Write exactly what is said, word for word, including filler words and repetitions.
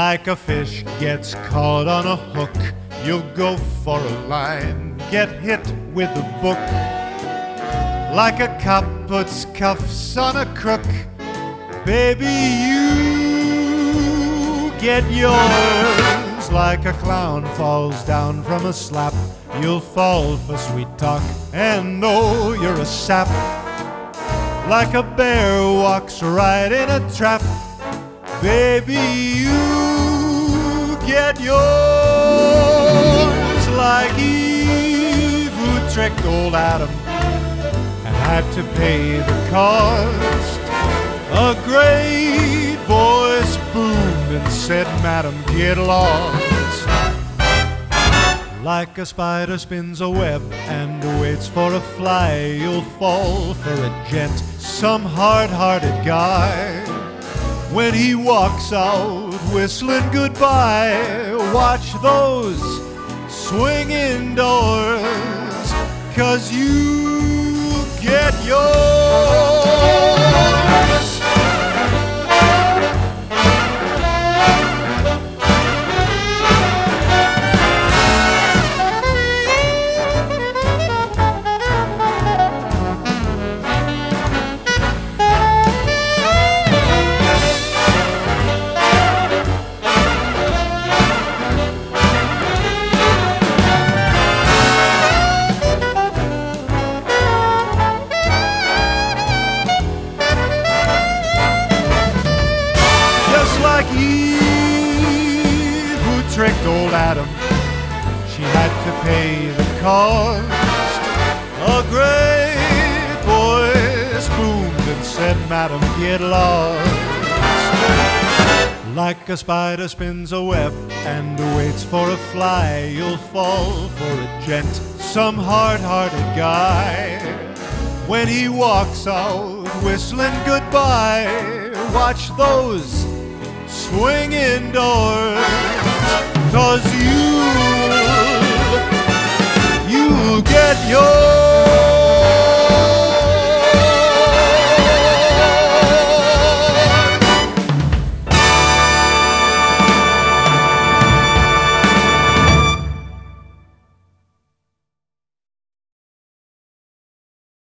Like a fish gets caught on a hook, you'll go for a line, get hit with a book. Like a cop puts cuffs on a crook, baby, you get yours. Like a clown falls down from a slap, you'll fall for sweet talk and know you're a sap. Like a bear walks right in a trap, baby, you get yours. Like Eve who tricked old Adam and had to pay the cost, a great voice boomed and said, "Madam, get lost." Like a spider spins a web and waits for a fly, you'll fall for a gent, some hard-hearted guy. When he walks out whistling goodbye, watch those swinging doors, 'cause you get yours. Like Eve who tricked old Adam, she had to pay the cost. A great voice boomed and said, "Madam, get lost." Like a spider spins a web and waits for a fly, you'll fall for a gent, some hard-hearted guy. When he walks out whistling goodbye, watch those swinging doors, 'cause you, you get yours.